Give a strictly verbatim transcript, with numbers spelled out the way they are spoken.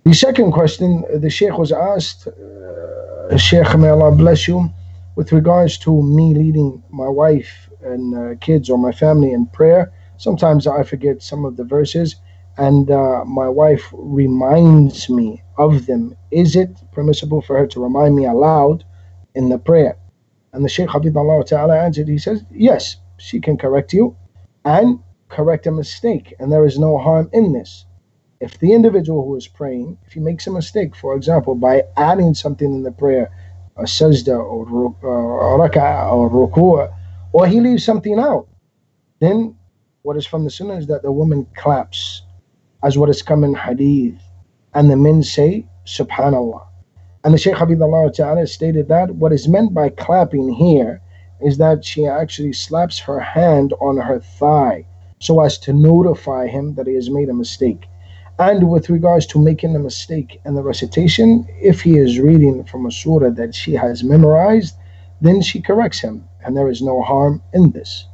The second question, the Sheikh was asked, uh, Sheikh, may Allah bless you, with regards to me leading my wife and uh, kids or my family in prayer. Sometimes I forget some of the verses and uh, my wife reminds me of them. Is it permissible for her to remind me aloud in the prayer? And the Shaykh Habibullah Ta'ala answered, he says, yes, she can correct you and correct a mistake, and there is no harm in this. If the individual who is praying, if he makes a mistake, for example, by adding something in the prayer, a sajda or uh, rak'ah or ruku', or he leaves something out, then what is from the sunnah is that the woman claps, as what is come in hadith, and the men say, Subhanallah. And the Shaykh Habibullah Ta'ala stated that what is meant by clapping here is that she actually slaps her hand on her thigh so as to notify him that he has made a mistake. And with regards to making a mistake in the recitation, if he is reading from a surah that she has memorized, then she corrects him, and there is no harm in this.